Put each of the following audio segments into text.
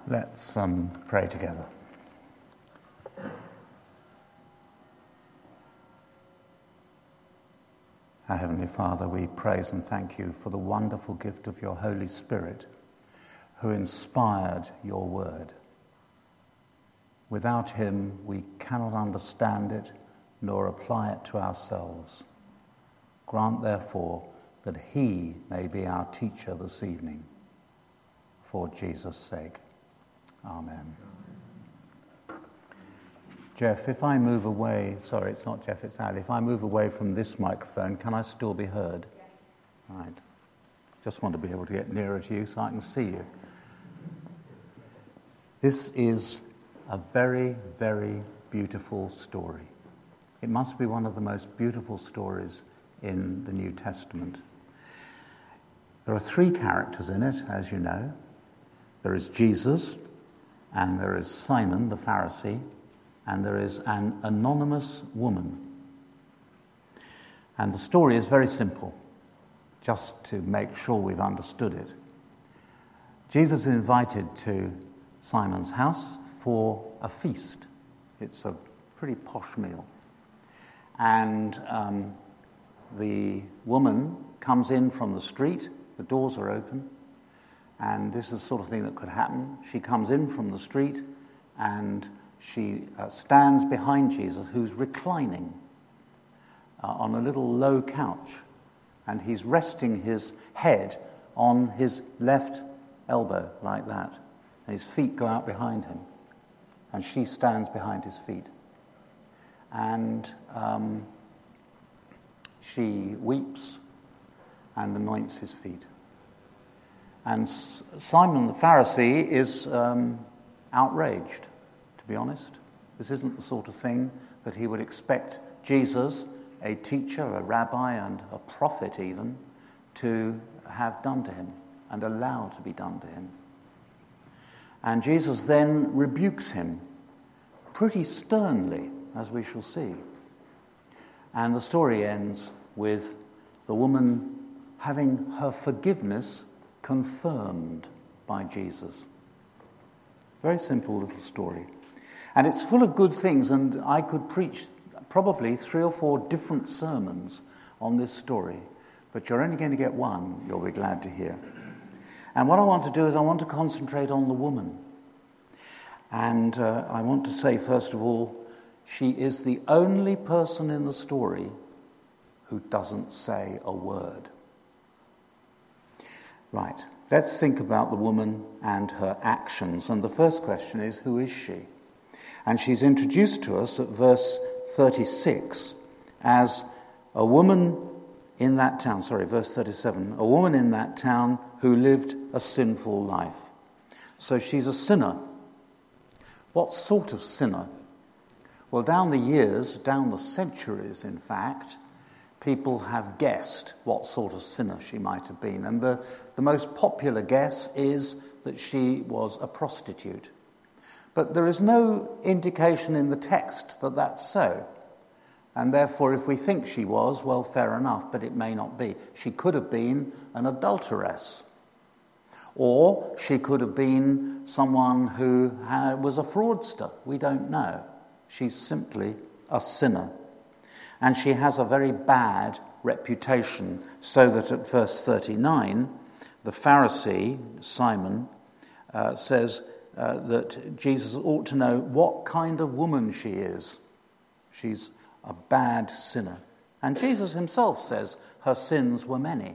Let's pray together. Our Heavenly Father, we praise and thank you for the wonderful gift of your Holy Spirit, who inspired your word. Without him, we cannot understand it nor apply it to ourselves. Grant, therefore, that he may be our teacher this evening. For Jesus' sake. Amen. Jeff, if I move away, sorry, it's not Jeff, it's Al. If I move away from this microphone, can I still be heard? Yes. Right. Just want to be able to get nearer to you so I can see you. This is a very, very beautiful story. It must be one of the most beautiful stories in the New Testament. There are three characters in it, as you know. There is Jesus, and there is Simon the Pharisee, and there is an anonymous woman. And the story is very simple, just to make sure we've understood it. Jesus is invited to Simon's house for a feast. It's a pretty posh meal. And the woman comes in from the street, the doors are open, and this is the sort of thing that could happen. She comes in from the street and she stands behind Jesus, who's reclining on a little low couch, and he's resting his head on his left elbow like that, and his feet go out behind him, and she stands behind his feet. And she weeps and anoints his feet. And Simon the Pharisee is outraged, to be honest. This isn't the sort of thing that he would expect Jesus, a teacher, a rabbi, and a prophet even, to have done to him and allow to be done to him. And Jesus then rebukes him pretty sternly, as we shall see. And the story ends with the woman having her forgiveness confirmed by Jesus. Very simple little story. And it's full of good things, and I could preach probably 3 or 4 different sermons on this story, but you're only going to get one, you'll be glad to hear. And what I want to do is I want to concentrate on the woman. And I want to say, first of all, she is the only person in the story who doesn't say a word. Right, let's think about the woman and her actions. And the first question is, who is she? And she's introduced to us at verse 36 as a woman in that town, verse 37, a woman in that town who lived a sinful life. So she's a sinner. What sort of sinner? Well, down the years, down the centuries, in fact, people have guessed what sort of sinner she might have been. And the most popular guess is that she was a prostitute. But there is no indication in the text that that's so. And therefore, if we think she was, well, fair enough, but it may not be. She could have been an adulteress. Or she could have been someone who was a fraudster. We don't know. She's simply a sinner. And she has a very bad reputation, so that at verse 39, the Pharisee, Simon, says that Jesus ought to know what kind of woman she is. She's a bad sinner. And Jesus himself says her sins were many.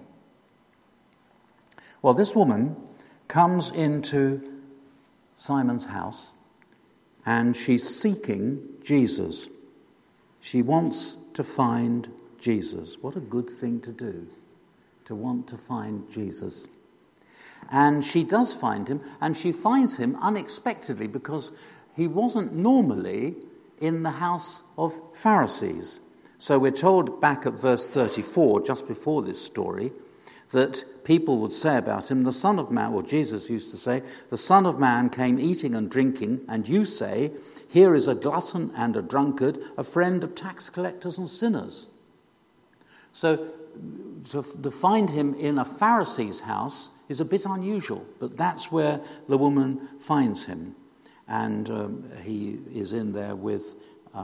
Well, this woman comes into Simon's house and she's seeking Jesus. She wants to find Jesus. What a good thing to do, to want to find Jesus. And she does find him, and she finds him unexpectedly because he wasn't normally in the house of Pharisees. So we're told back at verse 34, just before this story, that people would say about him, the Son of Man, or Jesus used to say, the Son of Man came eating and drinking, and you say, here is a glutton and a drunkard, a friend of tax collectors and sinners. So to find him in a Pharisee's house is a bit unusual, but that's where the woman finds him. And he is in there with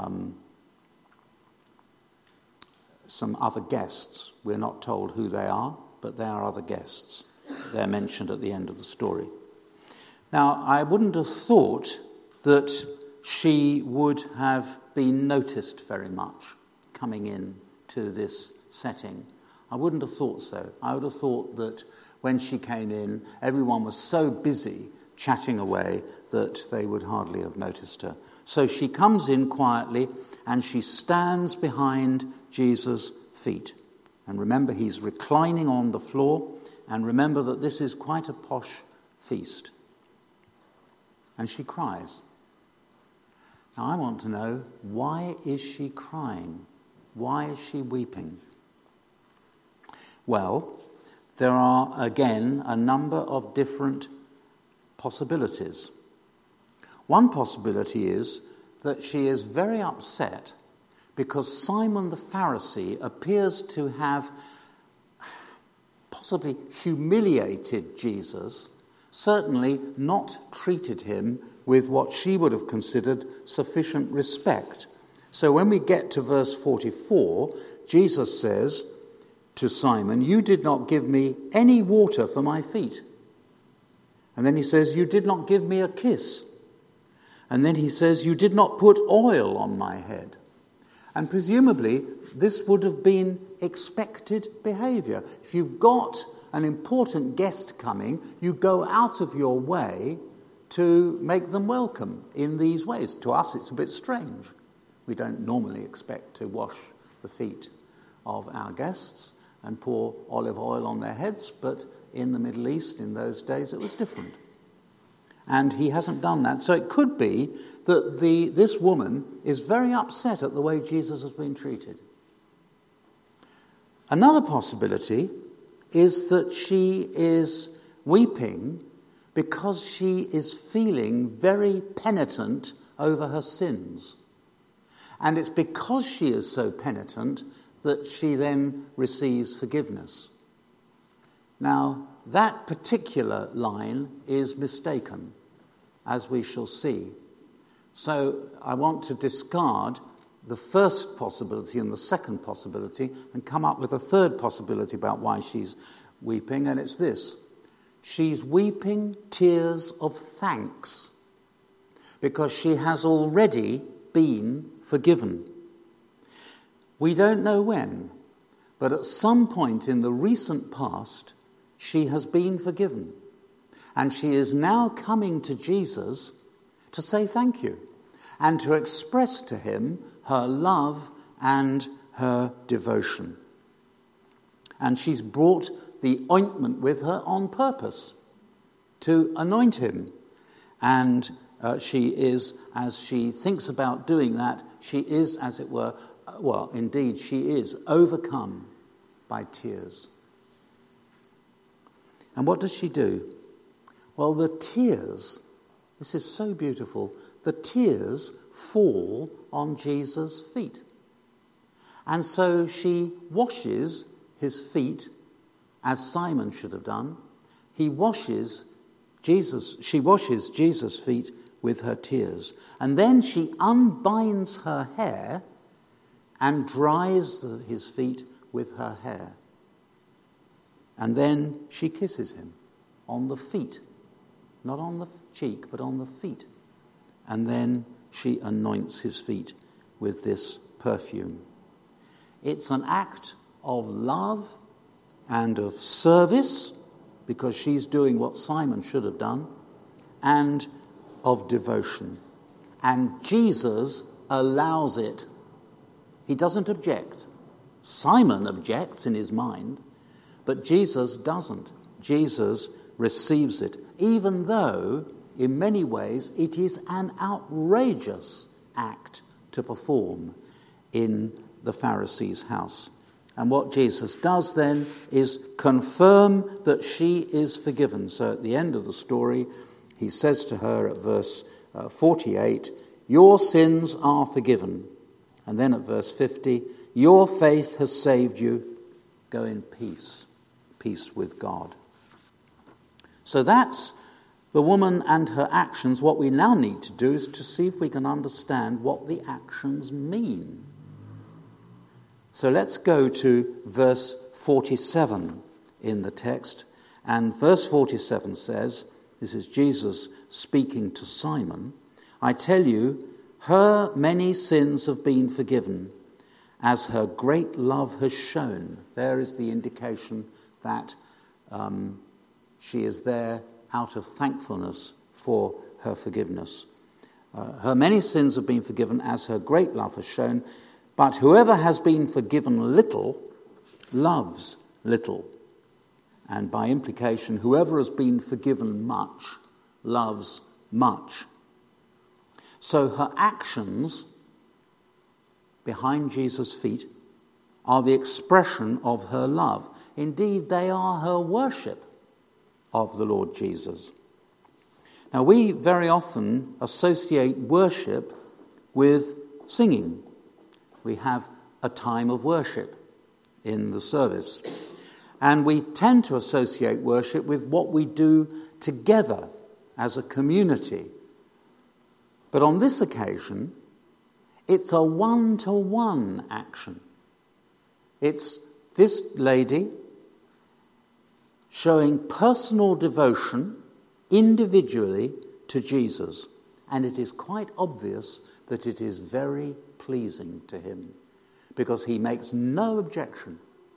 some other guests. We're not told who they are, but they are other guests. They're mentioned at the end of the story. Now, I wouldn't have thought that she would have been noticed very much coming in to this setting. I wouldn't have thought so. I would have thought that when she came in, everyone was so busy chatting away that they would hardly have noticed her. So she comes in quietly and she stands behind Jesus' feet. And remember, he's reclining on the floor, and remember that this is quite a posh feast. And she cries. Now I want to know, why is she crying? Why is she weeping? Well, there are again a number of different possibilities. One possibility is that she is very upset because Simon the Pharisee appears to have possibly humiliated Jesus, certainly not treated him with what she would have considered sufficient respect. So when we get to verse 44, Jesus says to Simon, "You did not give me any water for my feet." And then he says, "You did not give me a kiss." And then he says, "You did not put oil on my head." And presumably, this would have been expected behavior. If you've got an important guest coming, you go out of your way to make them welcome in these ways. To us, it's a bit strange. We don't normally expect to wash the feet of our guests and pour olive oil on their heads, but in the Middle East in those days it was different. And he hasn't done that. So it could be that this woman is very upset at the way Jesus has been treated. Another possibility is that she is weeping because she is feeling very penitent over her sins. And it's because she is so penitent that she then receives forgiveness. Now, that particular line is mistaken, as we shall see. So I want to discard the first possibility and the second possibility and come up with a third possibility about why she's weeping, and it's this. She's weeping tears of thanks because she has already been forgiven. We don't know when, but at some point in the recent past, she has been forgiven. And she is now coming to Jesus to say thank you and to express to him her love and her devotion. And she's brought the ointment with her on purpose to anoint him. And she is, as she thinks about doing that, she is, as it were, indeed, she is overcome by tears. And what does she do? Well, the tears, this is so beautiful, the tears fall on Jesus' feet. And so she washes his feet, as Simon should have done. She washes Jesus' feet with her tears. And then she unbinds her hair and dries his feet with her hair. And then she kisses him on the feet. Not on the cheek, but on the feet. And then she anoints his feet with this perfume. It's an act of love and of service, because she's doing what Simon should have done, and of devotion. And Jesus allows it. He doesn't object. Simon objects in his mind, but Jesus doesn't. Jesus receives it, even though, in many ways, it is an outrageous act to perform in the Pharisee's house. And what Jesus does then is confirm that she is forgiven. So at the end of the story, he says to her at verse 48, "Your sins are forgiven." And then at verse 50, "Your faith has saved you. Go in peace, peace with God." So that's the woman and her actions. What we now need to do is to see if we can understand what the actions mean. So let's go to verse 47 in the text. And verse 47 says, this is Jesus speaking to Simon, "I tell you, her many sins have been forgiven, as her great love has shown." There is the indication that she is there out of thankfulness for her forgiveness. Her many sins have been forgiven, as her great love has shown. But whoever has been forgiven little loves little. And by implication, whoever has been forgiven much loves much. So her actions behind Jesus' feet are the expression of her love. Indeed, they are her worship of the Lord Jesus. Now, we very often associate worship with singing. We have a time of worship in the service. And we tend to associate worship with what we do together as a community. But on this occasion, it's a one-to-one action. It's this lady showing personal devotion individually to Jesus. And it is quite obvious that it is very pleasing to him, because he makes no objection.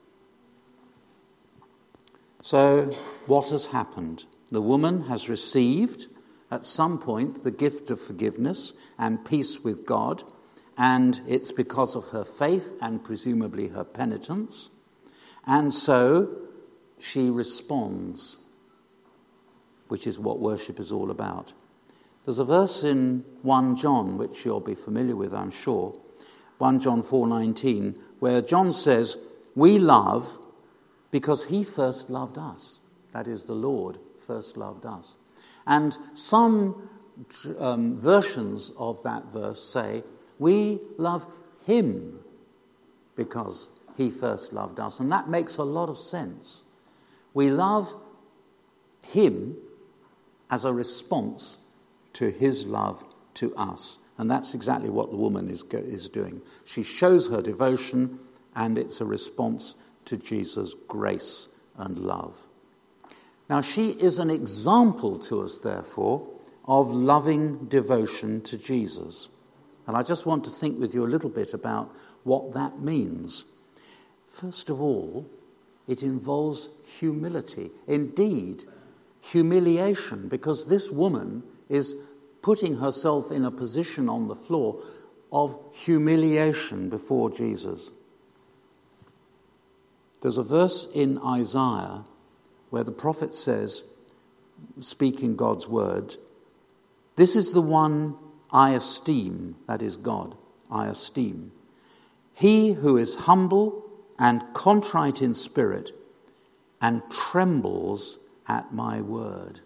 So what has happened? The woman has received at some point the gift of forgiveness and peace with God, and it's because of her faith and presumably her penitence. And so she responds, which is what worship is all about. There's a verse in 1 John, which you'll be familiar with, I'm sure, 1 John 4:19, where John says, "We love because he first loved us." That is, the Lord first loved us. And some versions of that verse say, "We love him because he first loved us." And that makes a lot of sense. We love him as a response to his love to us. And that's exactly what the woman is doing. She shows her devotion, and it's a response to Jesus' grace and love. Now, she is an example to us, therefore, of loving devotion to Jesus. And I just want to think with you a little bit about what that means. First of all, it involves humility. Indeed, humiliation, because this woman is putting herself in a position on the floor of humiliation before Jesus. There's a verse in Isaiah where the prophet says, speaking God's word, "This is the one I esteem," that is God, "I esteem. He who is humble and contrite in spirit and trembles at my word."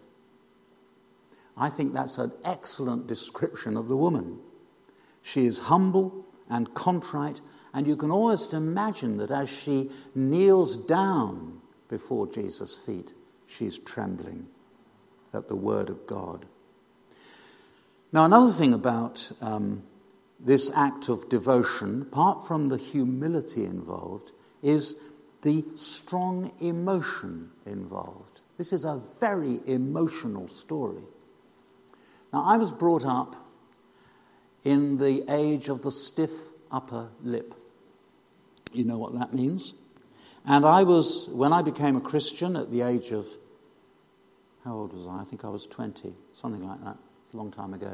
I think that's an excellent description of the woman. She is humble and contrite, and you can almost imagine that as she kneels down before Jesus' feet, she's trembling at the word of God. Now, another thing about this act of devotion, apart from the humility involved, is the strong emotion involved. This is a very emotional story. Now, I was brought up in the age of the stiff upper lip. You know what that means? And when I became a Christian at the age of, how old was I? I think I was 20, something like that. It's a long time ago.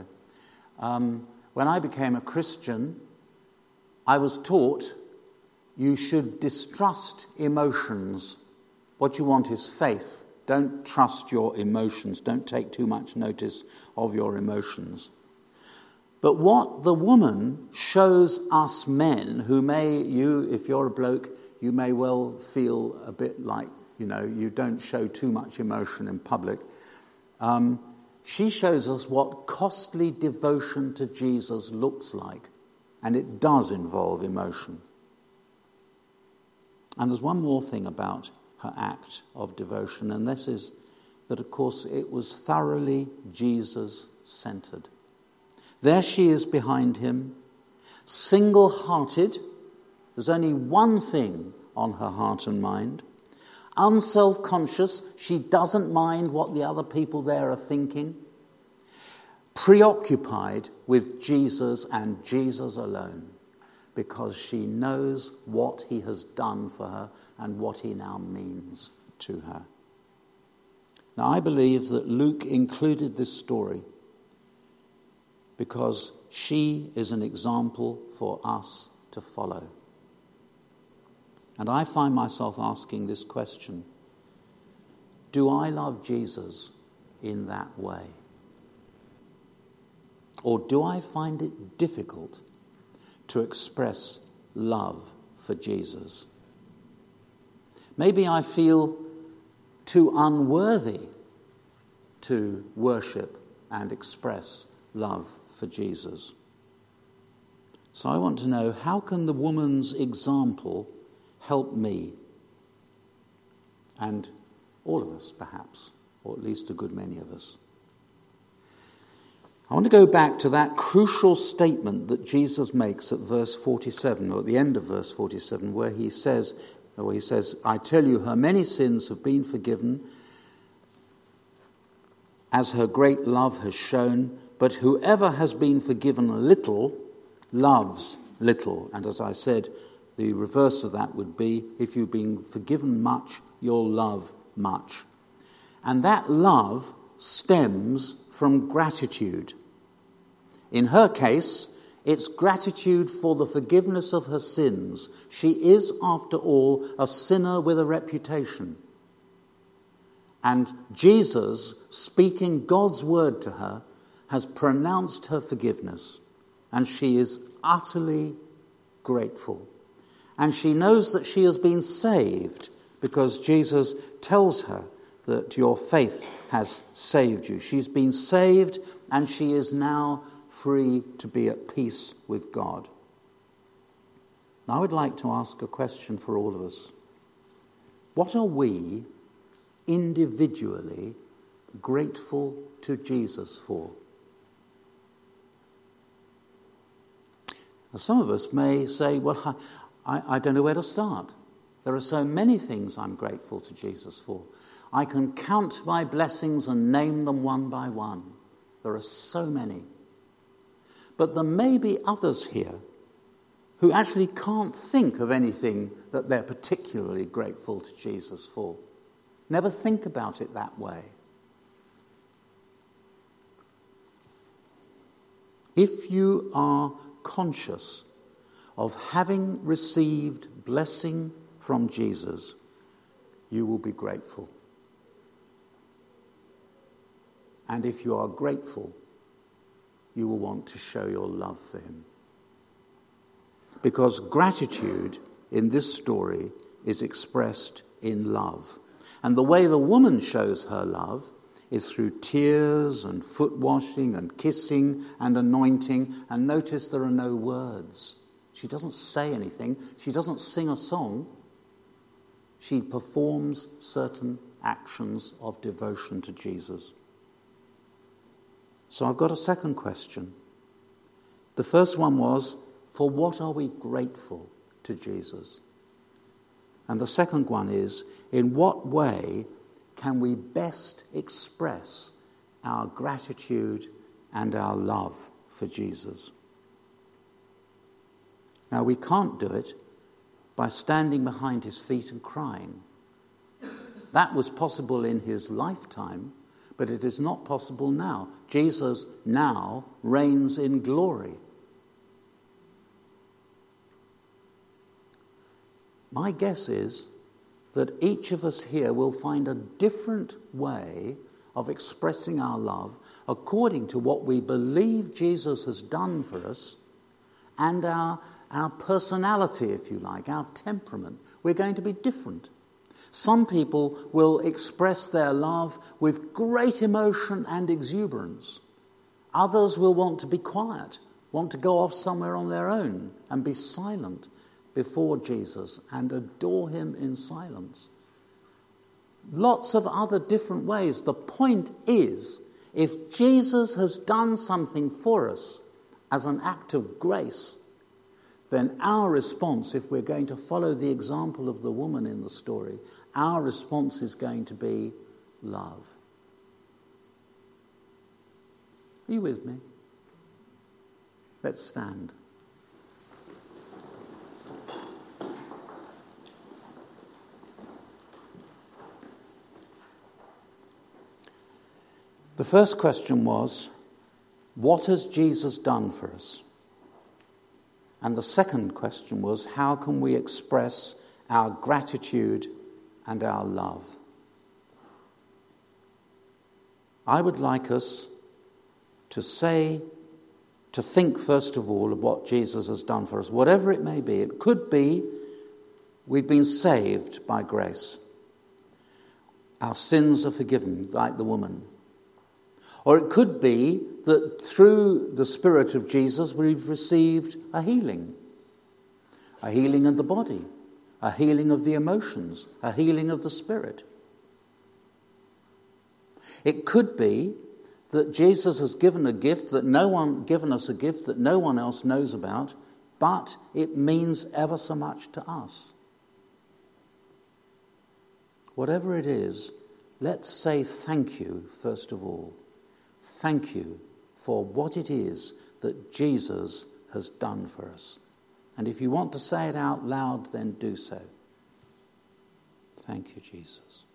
When I became a Christian, I was taught you should distrust emotions. What you want is faith. Don't trust your emotions. Don't take too much notice of your emotions. But what the woman shows us men, if you're a bloke, you may well feel a bit like, you don't show too much emotion in public. She shows us what costly devotion to Jesus looks like. And it does involve emotion. And there's one more thing about her act of devotion, and this is that, of course, it was thoroughly Jesus-centered. There she is behind him, single-hearted. There's only one thing on her heart and mind. Unself-conscious, she doesn't mind what the other people there are thinking. Preoccupied with Jesus and Jesus alone, because she knows what he has done for her and what he now means to her. Now, I believe that Luke included this story because she is an example for us to follow. And I find myself asking this question: do I love Jesus in that way? Or do I find it difficult to express love for Jesus? Maybe I feel too unworthy to worship and express love for Jesus. So I want to know, how can the woman's example help me? And all of us, perhaps, or at least a good many of us. I want to go back to that crucial statement that Jesus makes at verse 47, or at the end of verse 47, where he says, I tell you, her many sins have been forgiven, as her great love has shown, but whoever has been forgiven little loves little. And as I said, the reverse of that would be, if you've been forgiven much, you'll love much. And that love stems from gratitude. In her case, it's gratitude for the forgiveness of her sins. She is, after all, a sinner with a reputation. And Jesus, speaking God's word to her, has pronounced her forgiveness. And she is utterly grateful. And she knows that she has been saved because Jesus tells her that your faith has saved you. She's been saved and she is now free to be at peace with God. Now I would like to ask a question for all of us. What are we individually grateful to Jesus for? Now, some of us may say, well, I don't know where to start. There are so many things I'm grateful to Jesus for. I can count my blessings and name them one by one. There are so many. But there may be others here who actually can't think of anything that they're particularly grateful to Jesus for. Never think about it that way. If you are conscious of having received blessing from Jesus, you will be grateful. And if you are grateful, you will want to show your love for him. Because gratitude in this story is expressed in love. And the way the woman shows her love is through tears and foot washing and kissing and anointing. And notice there are no words. She doesn't say anything. She doesn't sing a song. She performs certain actions of devotion to Jesus. So I've got a second question. The first one was, for what are we grateful to Jesus? And the second one is, in what way can we best express our gratitude and our love for Jesus? Now, we can't do it by standing behind his feet and crying. That was possible in his lifetime, but it is not possible now. Jesus now reigns in glory. My guess is that each of us here will find a different way of expressing our love according to what we believe Jesus has done for us and our personality, if you like, our temperament. We're going to be different. Some people will express their love with great emotion and exuberance. Others will want to be quiet, want to go off somewhere on their own and be silent before Jesus and adore him in silence. lots of other different ways. The point is, if Jesus has done something for us as an act of grace, then our response, if we're going to follow the example of the woman in the story, our response is going to be love. Are you with me? Let's stand. The first question was, what has Jesus done for us? And the second question was, how can we express our gratitude and our love? I would like us to think first of all of what Jesus has done for us, whatever it may be. It could be we've been saved by grace. Our sins are forgiven, like the woman. Or it could be that through the Spirit of Jesus we've received a healing of the body, a healing of the emotions, a healing of the spirit. It could be that Jesus has given us a gift that no one else knows about, but it means ever so much to us. Whatever it is, let's say thank you first of all. Thank you for what it is that Jesus has done for us. And if you want to say it out loud, then do so. Thank you, Jesus.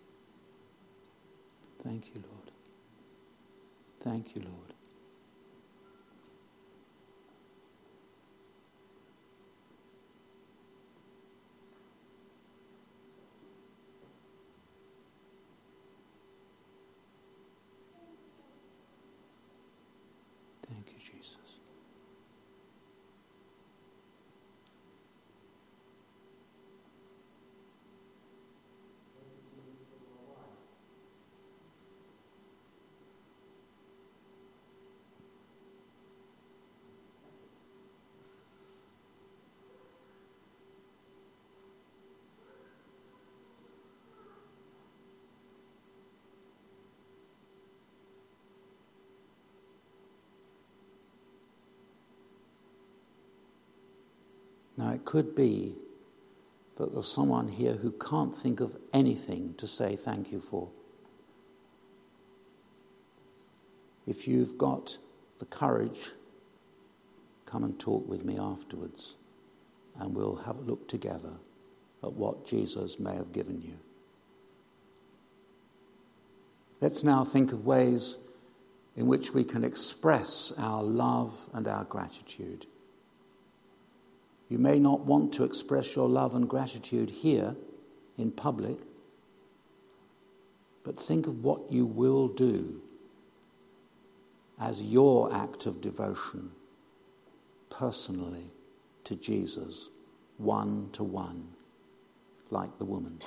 Thank you, Lord. Thank you, Lord. Thank you, Jesus. Now, it could be that there's someone here who can't think of anything to say thank you for. If you've got the courage, come and talk with me afterwards, and we'll have a look together at what Jesus may have given you. Let's now think of ways in which we can express our love and our gratitude. You may not want to express your love and gratitude here in public, but think of what you will do as your act of devotion personally to Jesus, one to one, like the woman.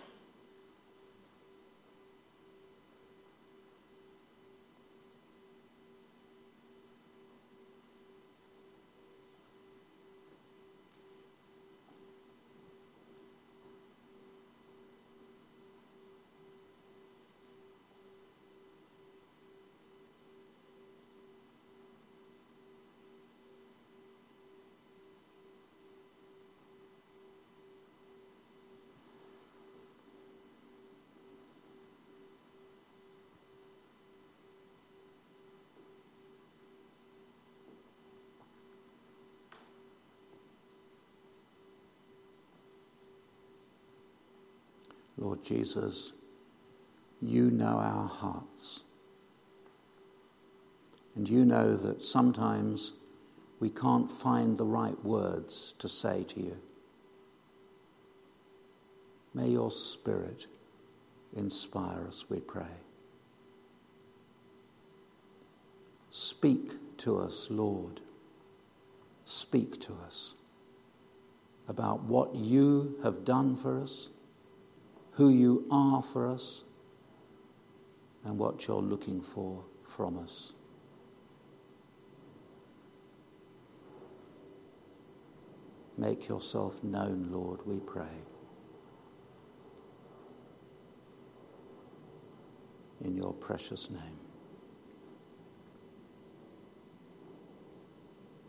Lord Jesus, you know our hearts. And you know that sometimes we can't find the right words to say to you. May your Spirit inspire us, we pray. Speak to us, Lord. Speak to us about what you have done for us, who you are for us, and what you're looking for from us. Make yourself known, Lord, we pray. in your precious name.